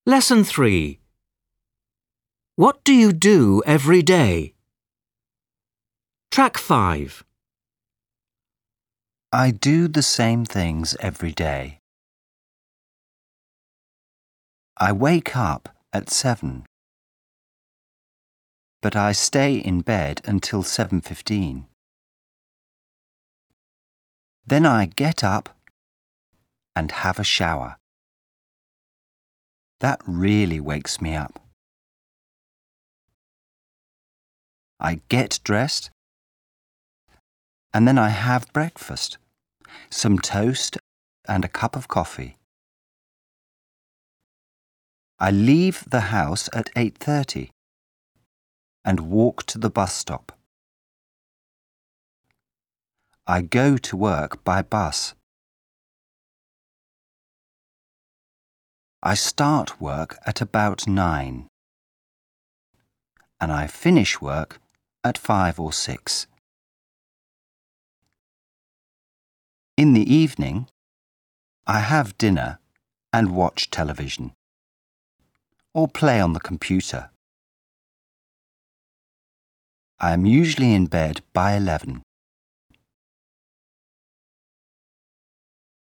Lesson 3. What do you do every day? Track 5. I do the same things every day. I wake up at 7, but I stay in bed until 7:15. Then I get up and have a shower. That really wakes me up. I get dressed and then I have breakfast, some toast and a cup of coffee. I leave the house at 8:30 and walk to the bus stop. I go to work by bus. I start work at about 9 and I finish work at 5 or 6. In the evening, I have dinner and watch television or play on the computer. I am usually in bed by 11.